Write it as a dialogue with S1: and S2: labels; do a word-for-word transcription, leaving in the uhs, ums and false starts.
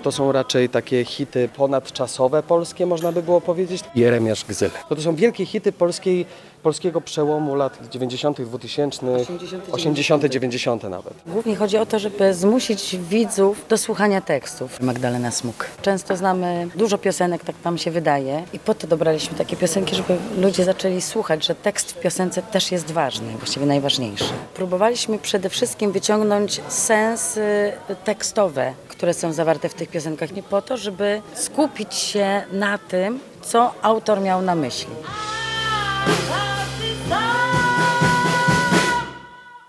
S1: to są raczej takie hity ponadczasowe polskie, można by było powiedzieć. Jeremiasz Gzyl. To, to są wielkie hity polskiej, polskiego przełomu lat dziewięćdziesiątych, dwutysięcznych, osiemdziesiątych, dziewięćdziesiątych nawet.
S2: Głównie chodzi o to, żeby zmusić widzów do słuchania tekstów. Magdalena Smuk. Często znamy dużo piosenek, tak nam się wydaje, i po to dobraliśmy takie piosenki, żeby ludzie zaczęli słuchać, że tekst w piosence też jest ważny, właściwie najważniejszy. Próbowaliśmy przede wszystkim wyciągnąć sensy tekstowe, które są zawarte w tych piosenkach, nie po to, żeby skupić się na tym, co autor miał na myśli.